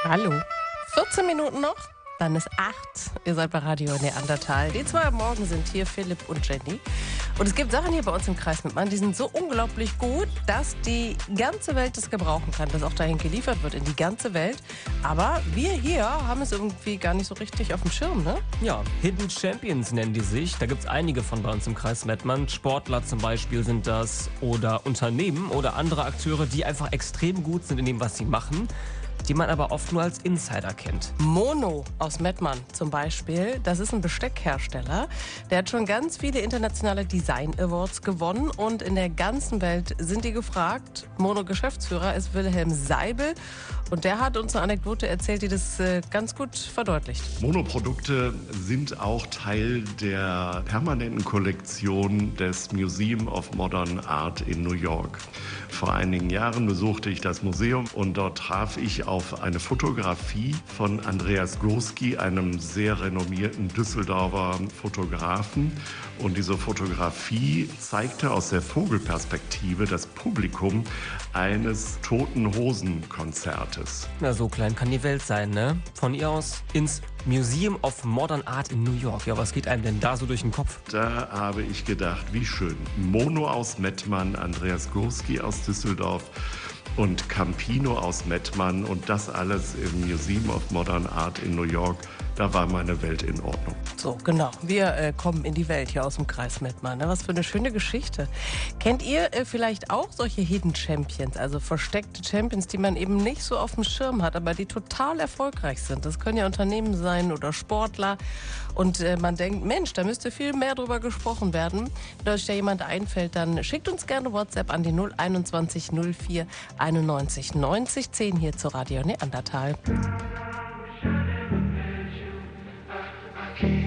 Hallo. 14 Minuten noch, dann ist 8. Ihr seid bei Radio Neandertal. Die zwei am Morgen sind hier, Philipp und Jenny. Und es gibt Sachen hier bei uns im Kreis Mettmann, die sind so unglaublich gut, dass die ganze Welt es gebrauchen kann, dass auch dahin geliefert wird in die ganze Welt. Aber wir hier haben es irgendwie gar nicht so richtig auf dem Schirm, ne? Ja, Hidden Champions nennen die sich. Da gibt es einige von bei uns im Kreis Mettmann. Sportler zum Beispiel sind das oder Unternehmen oder andere Akteure, die einfach extrem gut sind in dem, was sie machen, die man aber oft nur als Insider kennt. Mono aus Mettmann zum Beispiel, das ist ein Besteckhersteller. Der hat schon ganz viele internationale Design Awards gewonnen und in der ganzen Welt sind die gefragt. Mono-Geschäftsführer ist Wilhelm Seibel und der hat uns eine Anekdote erzählt, die das ganz gut verdeutlicht. Monoprodukte sind auch Teil der permanenten Kollektion des Museum of Modern Art in New York. Vor einigen Jahren besuchte ich das Museum und dort traf ich auf eine Fotografie von Andreas Gurski, einem sehr renommierten Düsseldorfer Fotografen. Und diese Fotografie zeigte aus der Vogelperspektive das Publikum eines Toten-Hosen-Konzertes. Na, so klein kann die Welt sein, ne? Von ihr aus ins Museum of Modern Art in New York. Ja, was geht einem denn da so durch den Kopf? Da habe ich gedacht, wie schön. Mono aus Mettmann, Andreas Gurski aus Düsseldorf und Campino aus Mettmann und das alles im Museum of Modern Art in New York. Da war meine Welt in Ordnung. So, genau. Wir kommen in die Welt hier aus dem Kreis Mettmann. Ne? Was für eine schöne Geschichte. Kennt ihr vielleicht auch solche Hidden Champions, also versteckte Champions, die man eben nicht so auf dem Schirm hat, aber die total erfolgreich sind? Das können ja Unternehmen sein oder Sportler. Und man denkt, Mensch, da müsste viel mehr drüber gesprochen werden. Wenn euch da jemand einfällt, dann schickt uns gerne WhatsApp an die 021 04 91 90 10 hier zu Radio Neandertal.